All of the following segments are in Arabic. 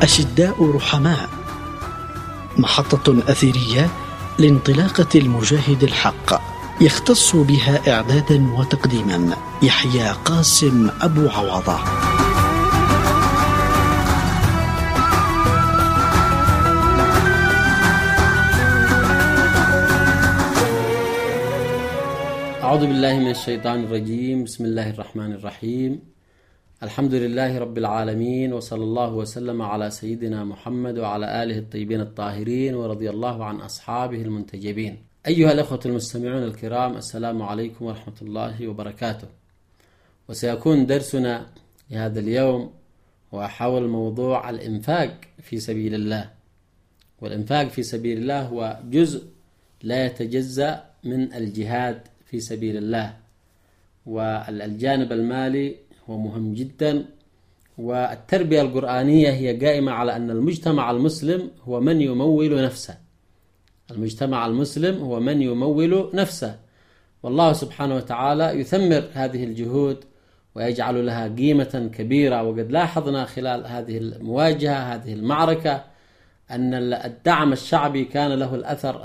أشداء رحماء، محطة أثيرية لانطلاقة المجاهد الحق، يختص بها إعدادا وتقديما يحيى قاسم أبو عوضة. أعوذ بالله من الشيطان الرجيم. بسم الله الرحمن الرحيم. الحمد لله رب العالمين، وصلى الله وسلم على سيدنا محمد وعلى آله الطيبين الطاهرين، ورضي الله عن أصحابه المنتجبين. أيها الأخوة المستمعون الكرام، السلام عليكم ورحمة الله وبركاته. وسيكون درسنا لهذا اليوم هو حول موضوع الإنفاق في سبيل الله. والإنفاق في سبيل الله هو جزء لا يتجزأ من الجهاد في سبيل الله، والجانب المالي هو مهم جدا. والتربية القرآنية هي قائمة على أن المجتمع المسلم هو من يمول نفسه. المجتمع المسلم هو من يمول نفسه، والله سبحانه وتعالى يثمر هذه الجهود ويجعل لها قيمة كبيرة. وقد لاحظنا خلال هذه المواجهة، هذه المعركة، أن الدعم الشعبي كان له الأثر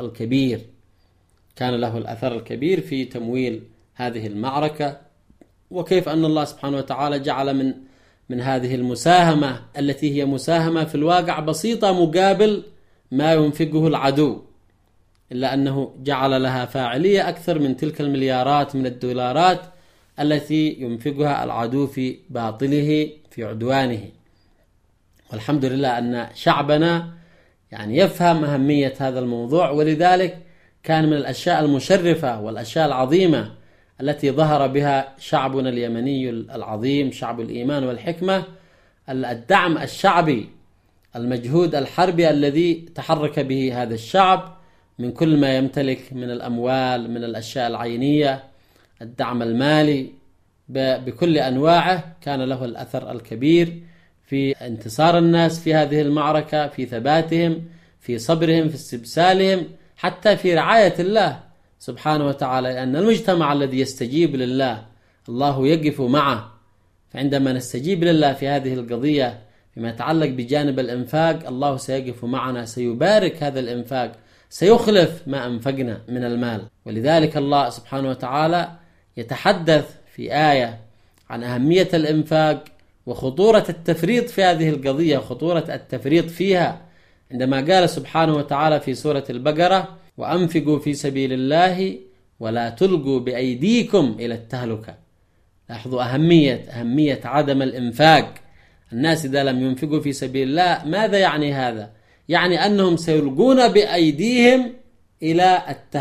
الكبير في تمويل هذه المعركة. وكيف أن الله سبحانه وتعالى جعل من هذه المساهمة التي هي مساهمة في الواقع بسيطة مقابل ما ينفقه العدو، إلا أنه جعل لها فاعلية أكثر من تلك المليارات من الدولارات التي ينفقها العدو في باطله في عدوانه. والحمد لله أن شعبنا يفهم أهمية هذا الموضوع، ولذلك كان من الأشياء المشرفة والأشياء العظيمة التي ظهر بها شعبنا اليمني العظيم، شعب الإيمان والحكمة، الدعم الشعبي، المجهود الحربي الذي تحرك به هذا الشعب من كل ما يمتلك من الأموال، من الأشياء العينية، الدعم المالي بكل أنواعه، كان له الأثر الكبير في انتصار الناس في هذه المعركة، في ثباتهم، في صبرهم، في استبسالهم، حتى في رعاية الله سبحانه وتعالى. لأن المجتمع الذي يستجيب لله الله يقف معه. فعندما نستجيب لله في هذه القضية فيما يتعلق بجانب الإنفاق، الله سيقف معنا، سيبارك هذا الإنفاق، سيخلف ما أنفقنا من المال. ولذلك الله سبحانه وتعالى يتحدث في آية عن أهمية الإنفاق وخطورة التفريط في هذه القضية، خطورة التفريط فيها، عندما قال سبحانه وتعالى في سورة البقرة: وأنفقوا في سبيل الله ولا تلقوا بأيديكم إلى التهلكة. لاحظوا أهمية عدم الإنفاق. الناس إذا لم ينفقوا في سبيل الله ماذا يعني هذا؟ يعني أنهم سيلقون بأيديهم إلى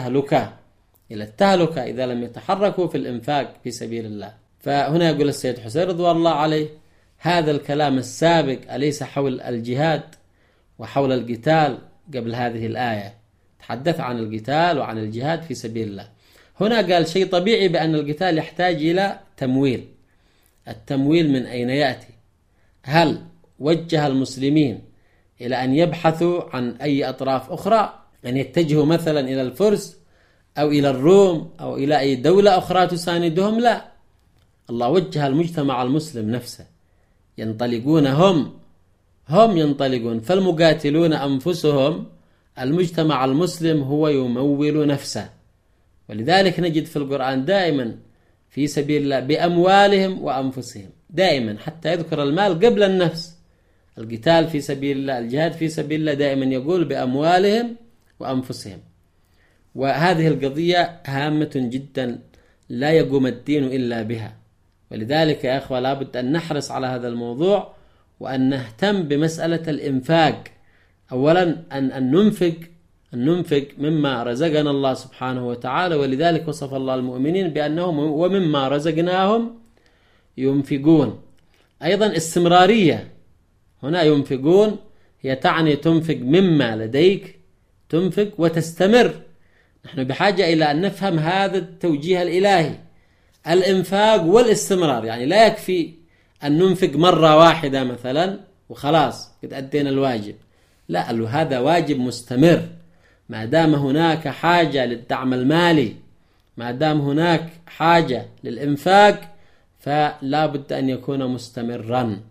التهلكة إذا لم يتحركوا في الإنفاق في سبيل الله. فهنا يقول السيد حسين رضوان الله عليه: هذا الكلام السابق أليس حول الجهاد وحول القتال قبل هذه الآية؟ تحدث عن القتال وعن الجهاد في سبيل الله. هنا قال شيء طبيعي بأن القتال يحتاج إلى تمويل. التمويل من أين يأتي؟ هل وجه المسلمين إلى أن يبحثوا عن أي أطراف أخرى، أن يتجهوا مثلا إلى الفرس أو إلى الروم أو إلى أي دولة أخرى تساندهم؟ لا، الله وجه المجتمع المسلم نفسه، ينطلقون هم ينطلقون، فالمقاتلون أنفسهم. المجتمع المسلم هو يمول نفسه. ولذلك نجد في القرآن دائما في سبيل الله بأموالهم وأنفسهم، دائما، حتى يذكر المال قبل النفس. القتال في سبيل الله، الجهاد في سبيل الله، دائما يقول بأموالهم وأنفسهم. وهذه القضية هامة جدا لا يقوم الدين إلا بها. ولذلك يا أخوة لابد أن نحرص على هذا الموضوع، وأن نهتم بمسألة الإنفاق. أولا أن ننفق مما رزقنا الله سبحانه وتعالى. ولذلك وصف الله المؤمنين بأنهم ومما رزقناهم ينفقون. أيضا استمرارية، هنا ينفقون هي تعني تنفق مما لديك، تنفق وتستمر. نحن بحاجة إلى أن نفهم هذا التوجيه الإلهي، الإنفاق والاستمرار. لا يكفي أن ننفق مرة واحدة مثلا وخلاص قد أدينا الواجب، لا، هذا واجب مستمر. ما دام هناك حاجة للدعم المالي، ما دام هناك حاجة للإنفاق، فلا بد أن يكون مستمرا،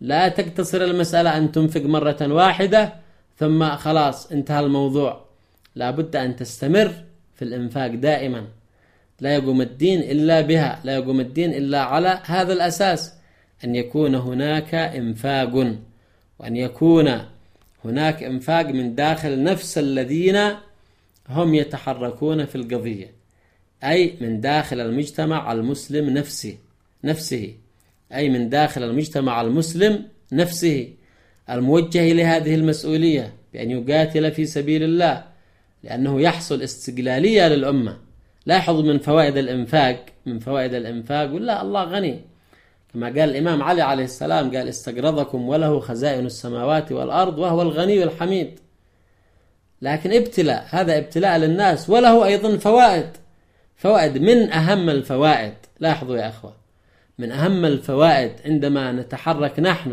لا تقتصر المسألة أن تنفق مرة واحدة ثم خلاص انتهى الموضوع، لا بد أن تستمر في الإنفاق دائما. لا يقوم الدين إلا بها، لا يقوم الدين إلا على هذا الأساس، أن يكون هناك إنفاق، وأن يكون هناك إنفاق من داخل نفس الذين هم يتحركون في القضية، أي من داخل المجتمع المسلم نفسه، أي من داخل المجتمع المسلم نفسه الموجه لهذه المسؤولية بأن يقاتل في سبيل الله، لأنه يحصل استقلالية للأمة. لاحظ من فوائد الإنفاق ولا الله غني، كما قال الإمام علي عليه السلام، قال استقرضكم وله خزائن السماوات والأرض وهو الغني الحميد. لكن ابتلاء، هذا ابتلاء للناس، وله أيضا فوائد من أهم الفوائد. لاحظوا يا أخوة، من أهم الفوائد عندما نتحرك نحن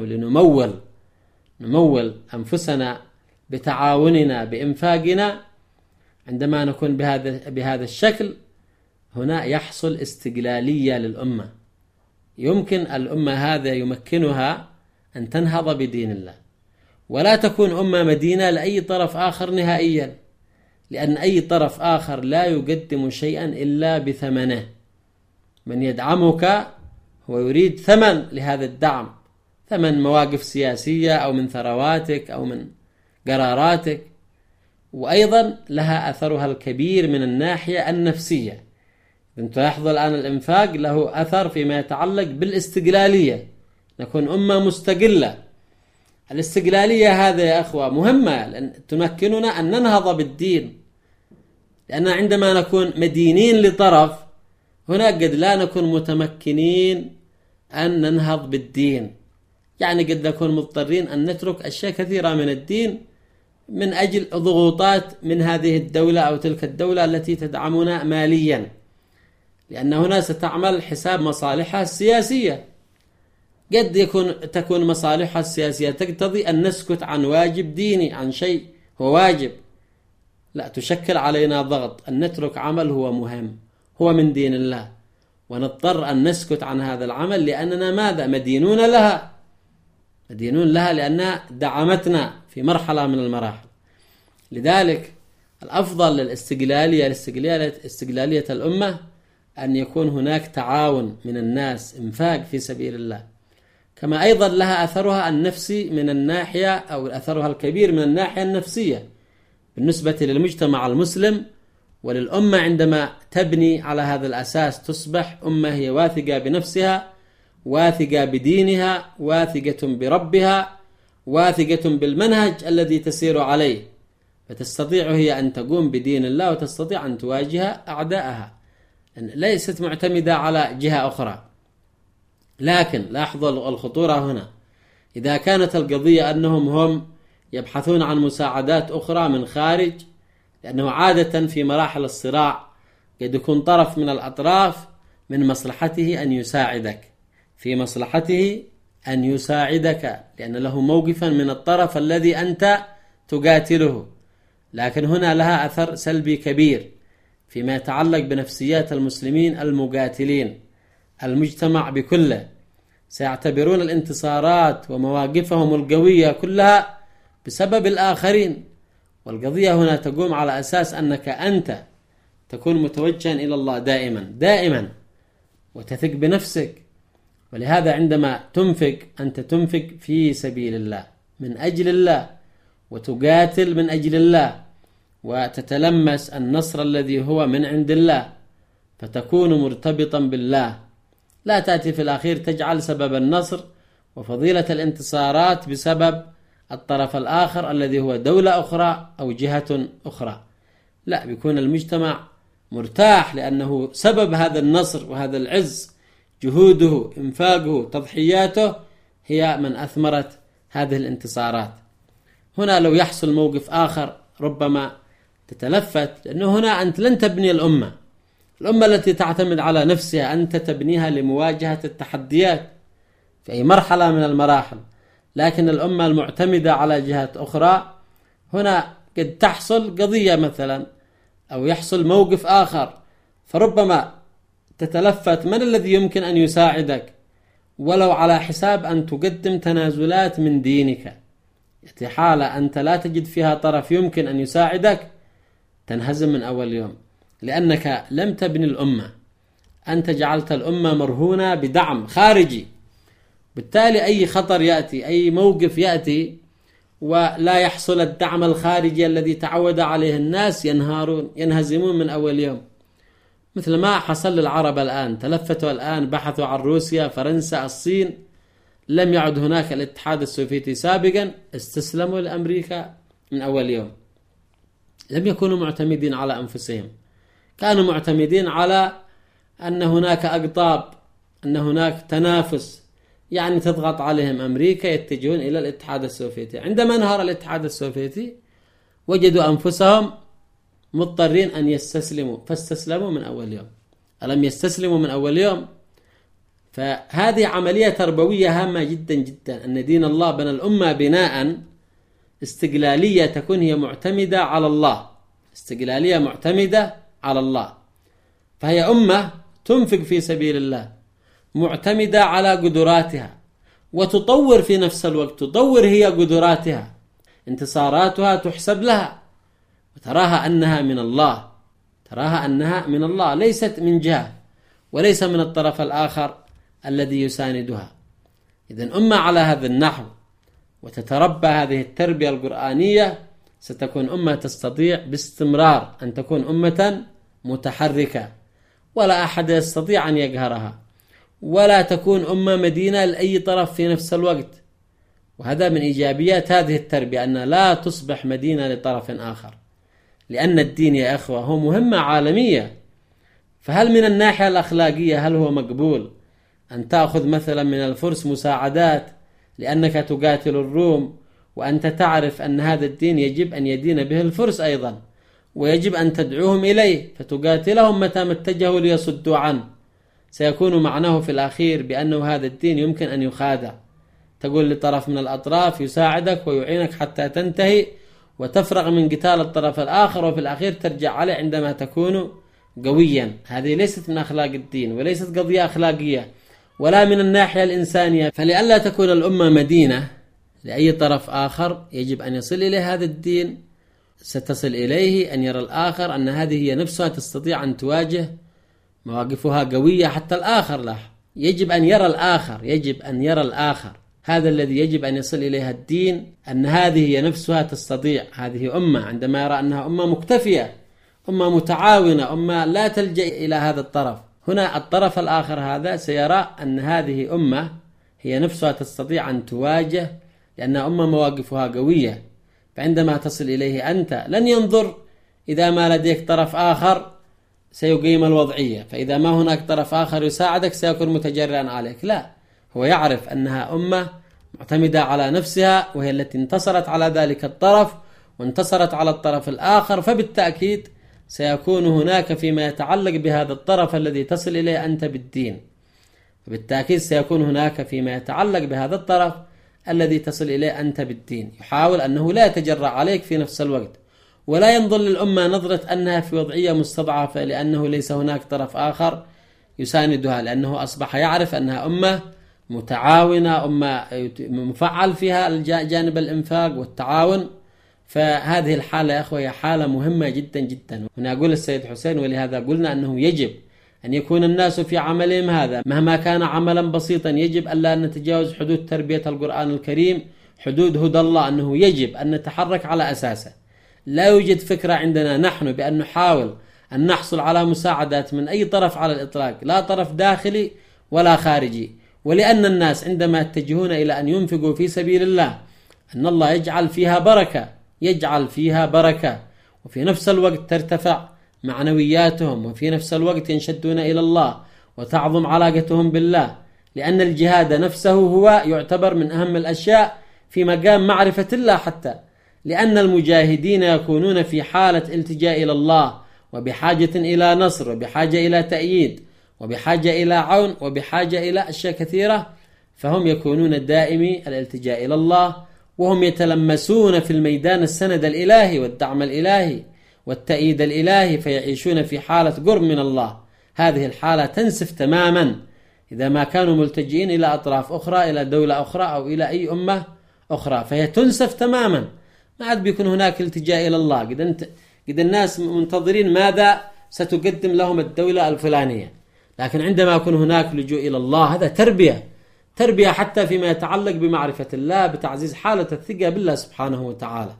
نمول أنفسنا بتعاوننا بإنفاقنا، عندما نكون بهذا الشكل هنا يحصل استقلالية للأمة. يمكن الأمة هذا يمكنها أن تنهض بدين الله، ولا تكون أمة مدينة لأي طرف آخر نهائيا، لأن أي طرف آخر لا يقدم شيئا إلا بثمنه. من يدعمك هو يريد ثمن لهذا الدعم، ثمن مواقف سياسية أو من ثرواتك أو من قراراتك، وأيضا لها أثرها الكبير من الناحية النفسية. أنت تلاحظ الآن الإنفاق له أثر فيما يتعلق بالاستقلالية، نكون أمة مستقلة. الاستقلالية هذا يا أخوة مهمة، لأن تمكننا أن ننهض بالدين، لأن عندما نكون مدينين لطرف هنا قد لا نكون متمكنين أن ننهض بالدين. يعني قد نكون مضطرين أن نترك أشياء كثيرة من الدين من أجل ضغوطات من هذه الدولة أو تلك الدولة التي تدعمنا ماليا، لأن هنا ستعمل حساب مصالحها السياسية. قد تكون مصالحها السياسية تقتضي أن نسكت عن واجب ديني، عن شيء هو واجب، لا تشكل علينا ضغط أن نترك عمل هو مهم، هو من دين الله، ونضطر أن نسكت عن هذا العمل لأننا ماذا؟ مدينون لها لأنها دعمتنا في مرحلة من المراحل. لذلك الأفضل لاستقلالية الأمة أن يكون هناك تعاون من الناس، إنفاق في سبيل الله. كما أيضا لها أثرها النفسي من الناحية، أو أثرها الكبير من الناحية النفسية بالنسبة للمجتمع المسلم وللأمة. عندما تبني على هذا الأساس تصبح أمة هي واثقة بنفسها، واثقة بدينها، واثقة بربها، واثقة بالمنهج الذي تسير عليه، فتستطيع هي أن تقوم بدين الله وتستطيع أن تواجه أعداءها، ليست معتمدة على جهة أخرى. لكن لاحظوا الخطورة هنا، إذا كانت القضية أنهم هم يبحثون عن مساعدات أخرى من خارج، لأنه عادة في مراحل الصراع قد يكون طرف من الأطراف من مصلحته أن يساعدك لأن له موقفا من الطرف الذي أنت تقاتله. لكن هنا لها أثر سلبي كبير فيما يتعلق بنفسيات المسلمين المقاتلين. المجتمع بكله سيعتبرون الانتصارات ومواقفهم القوية كلها بسبب الآخرين، والقضية هنا تقوم على أساس أنك أنت تكون متوجها إلى الله دائما وتثق بنفسك. ولهذا عندما تنفق أنت تنفق في سبيل الله من أجل الله، وتقاتل من أجل الله، وتتلمس النصر الذي هو من عند الله، فتكون مرتبطا بالله. لا تأتي في الأخير تجعل سبب النصر وفضيلة الانتصارات بسبب الطرف الآخر الذي هو دولة أخرى أو جهة أخرى، لا، بيكون المجتمع مرتاح لأنه سبب هذا النصر وهذا العز جهوده، إنفاقه، تضحياته هي من أثمرت هذه الانتصارات. هنا لو يحصل موقف آخر ربما تتلفت، لأنه هنا أنت لن تبني الأمة التي تعتمد على نفسها، أنت تبنيها لمواجهة التحديات في أي مرحلة من المراحل. لكن الأمة المعتمدة على جهات أخرى هنا قد تحصل قضية مثلا أو يحصل موقف آخر، فربما تتلفت من الذي يمكن أن يساعدك، ولو على حساب أن تقدم تنازلات من دينك. يأتي حالة أنت لا تجد فيها طرف يمكن أن يساعدك، تنهزم من أول يوم، لأنك لم تبني الأمة، أنت جعلت الأمة مرهونة بدعم خارجي. بالتالي أي خطر يأتي، أي موقف يأتي ولا يحصل الدعم الخارجي الذي تعود عليه الناس، ينهزمون من أول يوم. مثل ما حصل للعرب الآن، تلفتوا الآن بحثوا عن روسيا، فرنسا، الصين، لم يعد هناك الاتحاد السوفيتي سابقا، استسلموا لأمريكا من أول يوم. لم يكونوا معتمدين على أنفسهم، كانوا معتمدين على أن هناك أقطاب، أن هناك تنافس، يعني تضغط عليهم أمريكا يتجهون إلى الاتحاد السوفيتي. عندما انهار الاتحاد السوفيتي وجدوا أنفسهم مضطرين أن يستسلموا، فاستسلموا من أول يوم. ألم يستسلموا من أول يوم؟ فهذه عملية تربوية هامة جدا جدا، أن دين الله بنى الأمة بناء استقلالية تكون هي معتمدة على الله، استقلالية معتمدة على الله. فهي أمة تنفق في سبيل الله، معتمدة على قدراتها، وتطور في نفس الوقت، تطور هي قدراتها، انتصاراتها تحسب لها، وتراها أنها من الله، تراها أنها من الله، ليست من جهة وليس من الطرف الآخر الذي يساندها. إذن أمة على هذا النحو وتتربى هذه التربية القرآنية، ستكون أمة تستطيع باستمرار أن تكون أمة متحركة، ولا أحد يستطيع أن يقهرها، ولا تكون أمة مدينة لأي طرف في نفس الوقت. وهذا من إيجابيات هذه التربية، أن لا تصبح مدينة لطرف آخر، لأن الدين يا أخوة هو مهمة عالمية. فهل من الناحية الأخلاقية هل هو مقبول أن تأخذ مثلا من الفرس مساعدات لأنك تقاتل الروم، وأنت تعرف أن هذا الدين يجب أن يدين به الفرس أيضا، ويجب أن تدعوهم إليه فتقاتلهم متى ما اتجهوا ليصدوا عنه؟ سيكون معناه في الأخير بأنه هذا الدين يمكن أن يخادع. تقول لطرف من الأطراف يساعدك ويعينك حتى تنتهي وتفرغ من قتال الطرف الآخر، وفي الأخير ترجع عليه عندما تكون قويا. هذه ليست من أخلاق الدين، وليست قضية أخلاقية ولا من الناحية الإنسانية. فلئلا تكون الأمة مدينة لأي طرف آخر، يجب أن يصل إليه هذا الدين، ستصل إليه أن يرى الآخر أن هذه هي نفسها تستطيع أن تواجه، مواقفها قوية حتى الآخر له. يجب أن يرى الآخر، يجب أن يرى الآخر، هذا الذي يجب أن يصل إليها الدين، أن هذه هي نفسها تستطيع. هذه أمة عندما يرى أنها أمة مكتفية، أمة متعاونة، أمة لا تلجأ إلى هذا الطرف، هنا الطرف الآخر هذا سيرى أن هذه أمة هي نفسها تستطيع أن تواجه، لأنها أمة مواقفها قوية. فعندما تصل إليه أنت لن ينظر إذا ما لديك طرف آخر سيقيم الوضعية، فإذا ما هناك طرف آخر يساعدك سيكون متجرئا عليك، لا، هو يعرف أنها أمة معتمدة على نفسها، وهي التي انتصرت على ذلك الطرف وانتصرت على الطرف الآخر، فبالتأكيد سيكون هناك فيما يتعلق بهذا الطرف الذي تصل إليه أنت بالدين، فبالتأكيد سيكون هناك فيما يتعلق بهذا الطرف الذي تصل إليه أنت بالدين، يحاول أنه لا يتجرأ عليك في نفس الوقت، ولا ينظر للأمة نظرة أنها في وضعية مستضعفة لأنه ليس هناك طرف آخر يساندها، لأنه أصبح يعرف أنها أمة متعاونة، أمة مفعل فيها جانب الإنفاق والتعاون. فهذه الحالة يا أخوة هي حالة مهمة جدا جدا. هنا أقول السيد حسين، ولهذا قلنا أنه يجب أن يكون الناس في عملهم هذا مهما كان عملا بسيطا، يجب ألا نتجاوز حدود تربية القرآن الكريم، حدود هدى الله، أنه يجب أن نتحرك على أساسه. لا يوجد فكرة عندنا نحن بأن نحاول أن نحصل على مساعدات من أي طرف على الإطلاق، لا طرف داخلي ولا خارجي، ولأن الناس عندما يتجهون إلى أن ينفقوا في سبيل الله أن الله يجعل فيها بركة، يجعل فيها بركة، وفي نفس الوقت ترتفع معنوياتهم، وفي نفس الوقت ينشدون إلى الله وتعظم علاقتهم بالله، لأن الجهاد نفسه هو يعتبر من أهم الأشياء في مقام معرفة الله، حتى لأن المجاهدين يكونون في حالة التجاء إلى الله، وبحاجة إلى نصر، وبحاجة إلى تأييد، وبحاجة إلى عون، وبحاجة إلى أشياء كثيرة، فهم يكونون دائمي الالتجاء إلى الله، وهم يتلمسون في الميدان السند الإلهي والدعم الإلهي والتأييد الإلهي، فيعيشون في حالة قرب من الله. هذه الحالة تنسف تماما إذا ما كانوا ملتجئين إلى أطراف أخرى، إلى دولة أخرى أو إلى أي أمة أخرى، فهي تنسف تماما، ما عاد بيكون هناك التجاء إلى الله. قد الناس منتظرين ماذا ستقدم لهم الدولة الفلانية، لكن عندما يكون هناك لجوء إلى الله هذا تربية حتى فيما يتعلق بمعرفة الله، بتعزيز حالة الثقة بالله سبحانه وتعالى.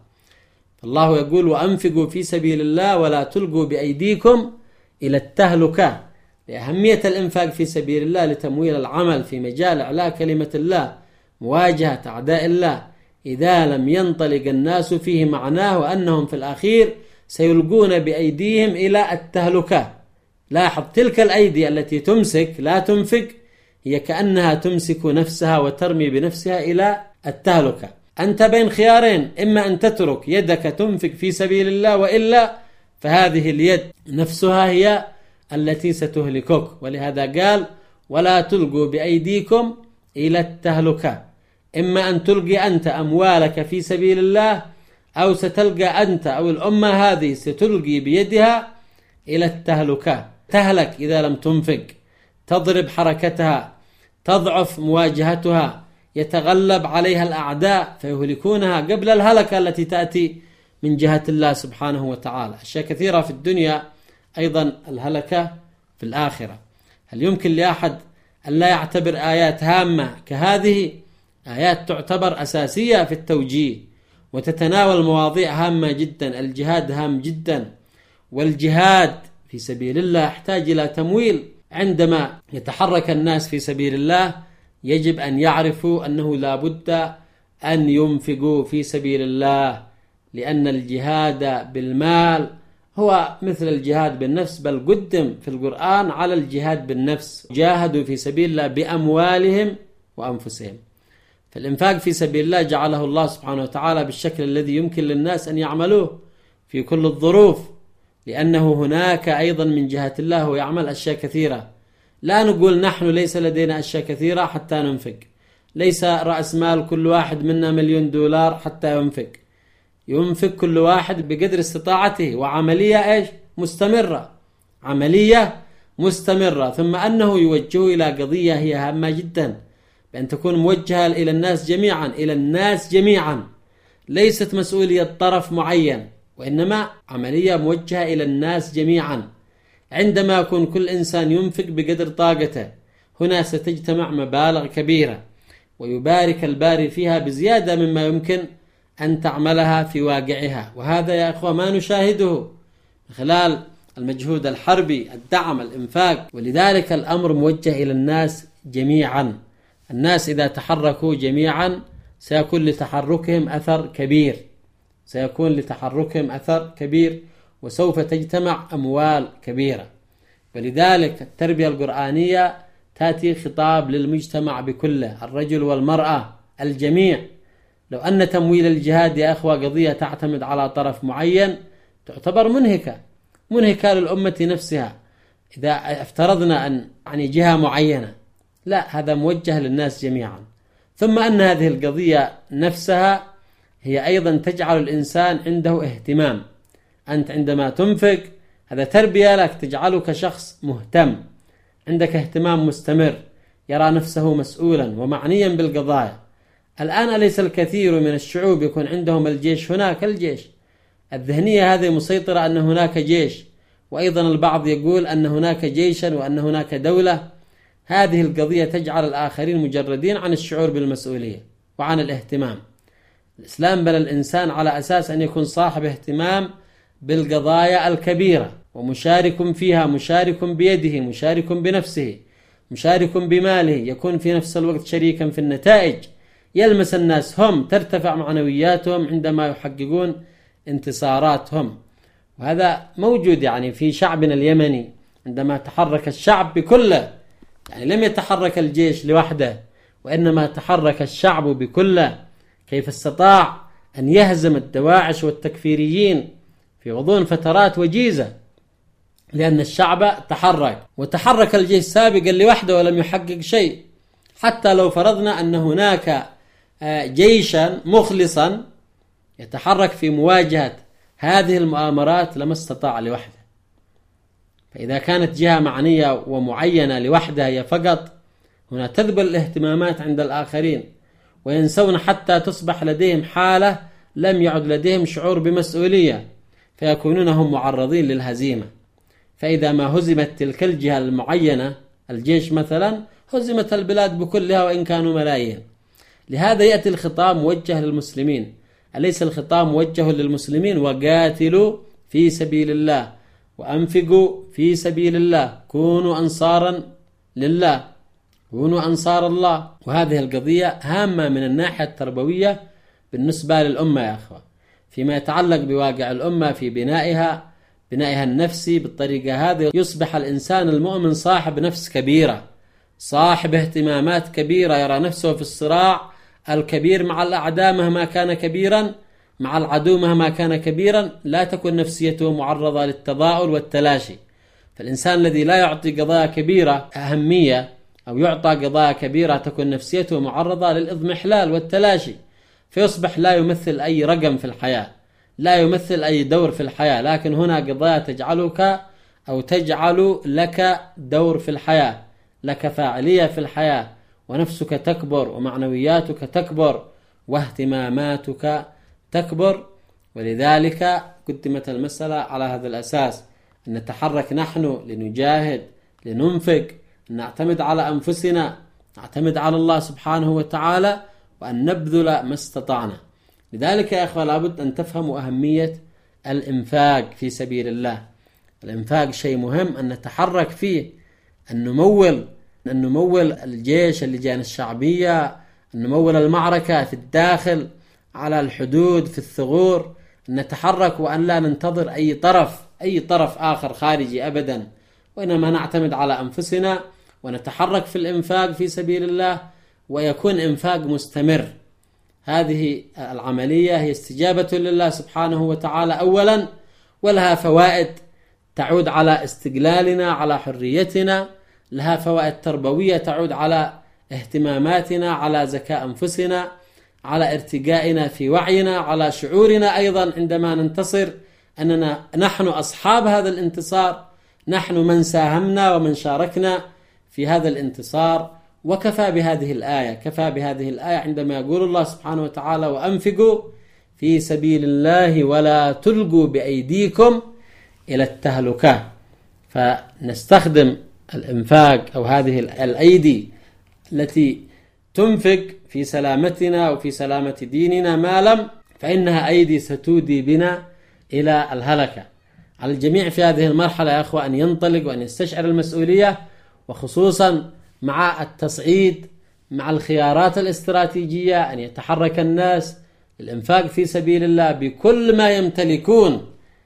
الله يقول: وأنفقوا في سبيل الله ولا تلقوا بأيديكم إلى التهلكة، لأهمية الإنفاق في سبيل الله لتمويل العمل في مجال إعلاء كلمة الله، مواجهة أعداء الله، إذا لم ينطلق الناس فيه معناه وأنهم في الأخير سيلقون بأيديهم إلى التهلكة. لاحظ تلك الأيدي التي تمسك لا تنفق هي كأنها تمسك نفسها وترمي بنفسها إلى التهلكة. أنت بين خيارين: إما أن تترك يدك تنفق في سبيل الله، وإلا فهذه اليد نفسها هي التي ستهلكك. ولهذا قال: ولا تلقوا بأيديكم إلى التهلكة. إما أن تلقي أنت أموالك في سبيل الله، أو ستلقى أنت أو الأمة هذه ستلقي بيدها إلى التهلكة، تهلك إذا لم تنفق، تضرب حركتها، تضعف مواجهتها، يتغلب عليها الأعداء فيهلكونها قبل الهلكة التي تأتي من جهة الله سبحانه وتعالى. أشياء كثيرة في الدنيا، أيضا الهلكة في الآخرة. هل يمكن لأحد أن لا يعتبر آيات هامة كهذه؟ آيات تعتبر أساسية في التوجيه وتتناول مواضيع هامة جدا. الجهاد هام جدا، والجهاد في سبيل الله يحتاج إلى تمويل. عندما يتحرك الناس في سبيل الله يجب أن يعرفوا أنه لا بد أن ينفقوا في سبيل الله، لأن الجهاد بالمال هو مثل الجهاد بالنفس، بل قدم في القرآن على الجهاد بالنفس: جاهدوا في سبيل الله بأموالهم وأنفسهم. فالإنفاق في سبيل الله جعله الله سبحانه وتعالى بالشكل الذي يمكن للناس أن يعملوه في كل الظروف، لأنه هناك أيضا من جهة الله هو يعمل أشياء كثيرة. لا نقول نحن ليس لدينا أشياء كثيرة حتى ننفق، ليس رأس مال كل واحد منا $1,000,000 حتى ينفق كل واحد بقدر استطاعته، وعملية مستمرة، عملية مستمرة. ثم أنه يوجه إلى قضية هي هامة جدا، بأن تكون موجهة إلى الناس جميعا، إلى الناس جميعا، ليست مسؤولية طرف معين، وإنما عملية موجهة إلى الناس جميعا. عندما يكون كل إنسان ينفق بقدر طاقته، هنا ستجتمع مبالغ كبيرة، ويبارك الباري فيها بزيادة مما يمكن أن تعملها في واقعها. وهذا يا أخوة ما نشاهده خلال المجهود الحربي، الدعم، الإنفاق. ولذلك الأمر موجه إلى الناس جميعا. الناس إذا تحركوا جميعا سيكون لتحركهم أثر كبير، وسوف تجتمع أموال كبيرة. ولذلك التربية القرآنية تأتي خطاب للمجتمع بكله، الرجل والمرأة، الجميع. لو أن تمويل الجهاد يا أخوة قضية تعتمد على طرف معين تعتبر منهكة للأمة نفسها. إذا افترضنا أن جهة معينة، لا، هذا موجه للناس جميعا. ثم أن هذه القضية نفسها هي أيضا تجعل الإنسان عنده اهتمام. أنت عندما تنفق هذا تربية لك، تجعلك شخص مهتم، عندك اهتمام مستمر، يرى نفسه مسؤولا ومعنيا بالقضايا. الآن أليس الكثير من الشعوب يكون عندهم الجيش، هناك الجيش، الذهنية هذه مسيطرة أن هناك جيش، وأيضا البعض يقول أن هناك جيشا وأن هناك دولة. هذه القضية تجعل الآخرين مجردين عن الشعور بالمسؤولية وعن الاهتمام. الإسلام بنى الإنسان على أساس أن يكون صاحب اهتمام بالقضايا الكبيرة، ومشارك فيها، مشارك بيده، مشارك بنفسه، مشارك بماله، يكون في نفس الوقت شريكا في النتائج، يلمس الناس، هم ترتفع معنوياتهم عندما يحققون انتصاراتهم. وهذا موجود في شعبنا اليمني، عندما تحرك الشعب بكله، لم يتحرك الجيش لوحده، وإنما تحرك الشعب بكله. كيف استطاع أن يهزم الدواعش والتكفيريين في غضون فترات وجيزة؟ لأن الشعب تحرك، وتحرك الجيش سابقا لوحده ولم يحقق شيء. حتى لو فرضنا أن هناك جيشا مخلصا يتحرك في مواجهة هذه المؤامرات لما استطاع لوحده. فإذا كانت جهة معنية ومعينة لوحدها هي فقط هنا تذبل الاهتمامات عند الآخرين، وينسون حتى تصبح لديهم حالة لم يعد لديهم شعور بمسؤولية، فيكونون هم معرضين للهزيمة. فإذا ما هزمت تلك الجهة المعينة، الجيش مثلا، هزمت البلاد بكلها وإن كانوا ملايين. لهذا يأتي الخطاب موجه للمسلمين، أليس الخطاب موجه للمسلمين؟ وقاتلوا في سبيل الله وأنفقوا في سبيل الله، كونوا أنصارا لله، كونوا أنصار الله. وهذه القضية هامة من الناحية التربوية بالنسبة للأمة يا أخوة، فيما يتعلق بواقع الأمة في بنائها النفسي. بالطريقة هذه يصبح الإنسان المؤمن صاحب نفس كبيرة، صاحب اهتمامات كبيرة، يرى نفسه في الصراع الكبير مع الأعداء مهما كان كبيرا، مع العدو مهما كان كبيرا. لا تكون نفسيته معرضة للتضاؤل والتلاشي. فالإنسان الذي لا يعطي قضايا كبيرة أهمية أو يعطى قضايا كبيرة تكون نفسيته معرضة للإضمحلال والتلاشي، فيصبح لا يمثل أي رقم في الحياة، لا يمثل أي دور في الحياة. لكن هنا قضايا تجعلك أو تجعل لك دور في الحياة، لك فاعلية في الحياة، ونفسك تكبر ومعنوياتك تكبر واهتماماتك تكبر. ولذلك قدمت المسألة على هذا الأساس، أن نتحرك نحن لنجاهد، لننفق، نعتمد على أنفسنا، نعتمد على الله سبحانه وتعالى، وأن نبذل ما استطعنا. لذلك يا أخوة لابد أن تفهموا أهمية الإنفاق في سبيل الله. الإنفاق شيء مهم أن نتحرك فيه، أن نمول الجيش، اللجان الشعبية، أن نمول المعركة في الداخل، على الحدود، في الثغور، أن نتحرك وأن لا ننتظر أي طرف آخر خارجي أبدا، وإنما نعتمد على أنفسنا ونتحرك في الإنفاق في سبيل الله، ويكون إنفاق مستمر. هذه العملية هي استجابة لله سبحانه وتعالى أولا، ولها فوائد تعود على استقلالنا، على حريتنا، لها فوائد تربوية تعود على اهتماماتنا، على زكاة أنفسنا، على ارتقائنا في وعينا، على شعورنا أيضا عندما ننتصر أننا نحن أصحاب هذا الانتصار، نحن من ساهمنا ومن شاركنا في هذا الانتصار. وكفى بهذه الآية عندما يقول الله سبحانه وتعالى: وأنفقوا في سبيل الله ولا تلقوا بأيديكم إلى التهلكة. فنستخدم الإنفاق أو هذه الأيدي التي تنفق في سلامتنا وفي سلامة ديننا مالا، فإنها أيدي ستودي بنا إلى الهلكة. على الجميع في هذه المرحلة يا أخوة أن ينطلق وأن يستشعر المسؤولية، وخصوصا مع التصعيد، مع الخيارات الاستراتيجية، أن يتحرك الناس للإنفاق في سبيل الله بكل ما يمتلكون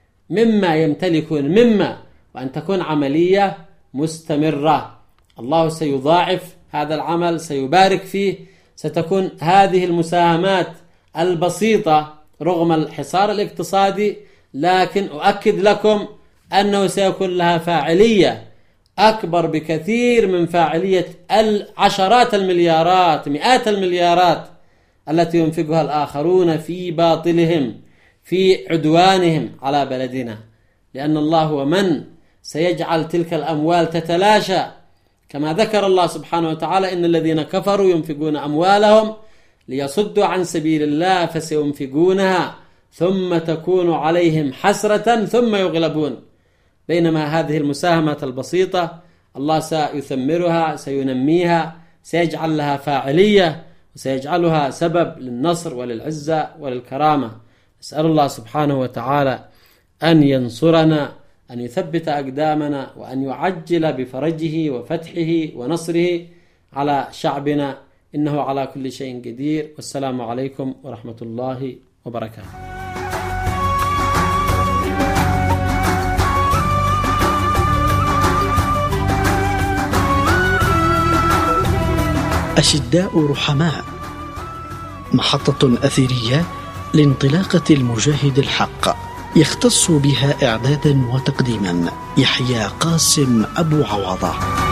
مما وأن تكون عملية مستمرة. الله سيضاعف هذا العمل، سيبارك فيه، ستكون هذه المساهمات البسيطة رغم الحصار الاقتصادي، لكن أؤكد لكم أنه سيكون لها فاعلية أكبر بكثير من فاعلية العشرات المليارات، مئات المليارات التي ينفقها الآخرون في باطلهم، في عدوانهم على بلدنا. لأن الله هو من سيجعل تلك الأموال تتلاشى، كما ذكر الله سبحانه وتعالى: إن الذين كفروا ينفقون أموالهم ليصدوا عن سبيل الله فسينفقونها ثم تكون عليهم حسرة ثم يغلبون. بينما هذه المساهمة البسيطة الله سيثمرها، سينميها، سيجعل لها فاعلية، وسيجعلها سبب للنصر وللعزة وللكرامة. نسأل الله سبحانه وتعالى أن ينصرنا، أن يثبت أقدامنا، وأن يعجل بفرجه وفتحه ونصره على شعبنا، إنه على كل شيء قدير. والسلام عليكم ورحمة الله وبركاته. أشداء رحماء، محطة أثرية لانطلاقة المجاهد الحق، يختص بها إعدادا وتقديما يحيى قاسم أبو عوضة.